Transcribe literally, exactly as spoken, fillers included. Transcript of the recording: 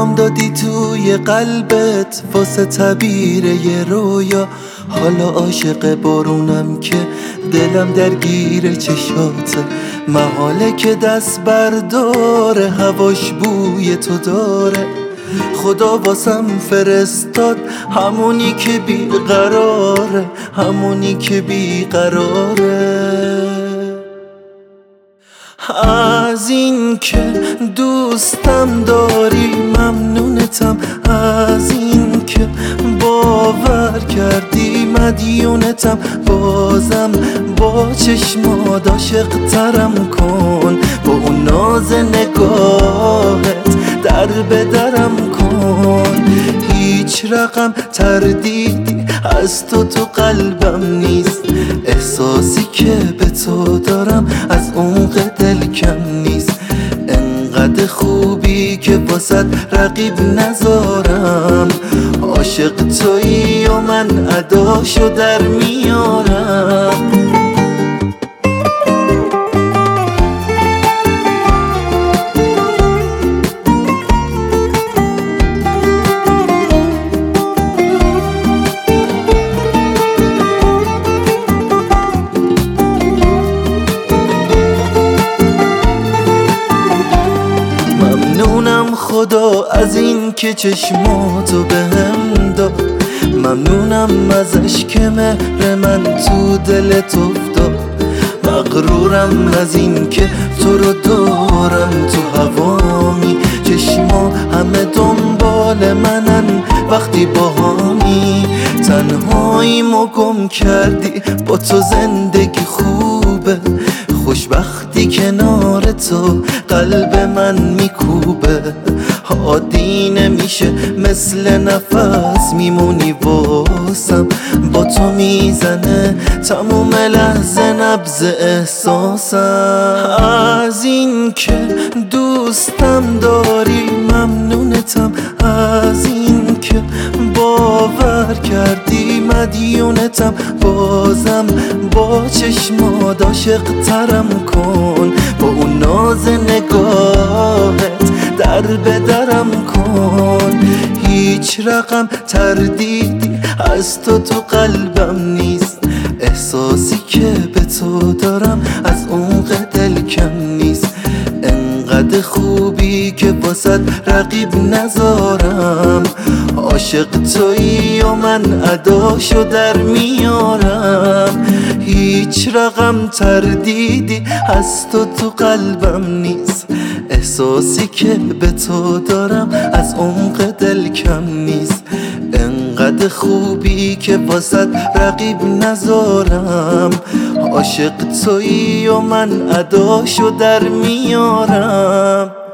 جام دادی توی قلبت واسه تعبیر یه رویا. حالا عاشق بارونم که دلم درگیر چشاته، محاله که دست برداره هواش بوی تو داره. خدا واسم فرستاد همونی که بیقراره، همونی که بیقراره. از این که دوستم داری ممنونتم، از این که باور کردی مدیونتم. بازم با چشمات عاشق ترم کن، با اون ناز نگاهت در به درم کن. هیچ رقم تردیدی از تو تو قلبم نیست، احساسی که به تو دارم از عمق دل کم نیست. انقدر خوبی که واسد رقیب نذارم، عاشق تویی و من اداشو در میارم. ممنونم خدا از این که چشماتو بهم داد، ممنونم ازش که مهر من تو دلت افتاد. مغرورم از این که تو رو دارم تو هوامی، چشما همه دنبال منن وقتی باهامی. تنهاییمو گم کردی با تو زندگی خوبه، خوشبختی کنار تو قلب من میکوبه. عادی نمیشه مثل نفس میمونی واسم، با تو میزنه تموم لحظه نبض احساسم. از این که دوستم داری ممنونتم، از این که باور کردی مدیونتم. بازم با چشمات عاشق ترم کن، با اون ناز نگاهت در به درم کن. هیچ رقم تردیدی از تو تو قلبم نیست، احساسی که به تو دارم از عمق دل کم نیست. انقدر خوبی که واسد رقیب نذارم، عاشق تویی و من اداشو در میارم. هیچ رقم تردیدی از تو تو قلبم نیست، احساسی که به تو دارم از عمق دل کم نیست. انقدر خوبی که واسد رقیب نذارم، عاشق تویی و من اداشو در میارم.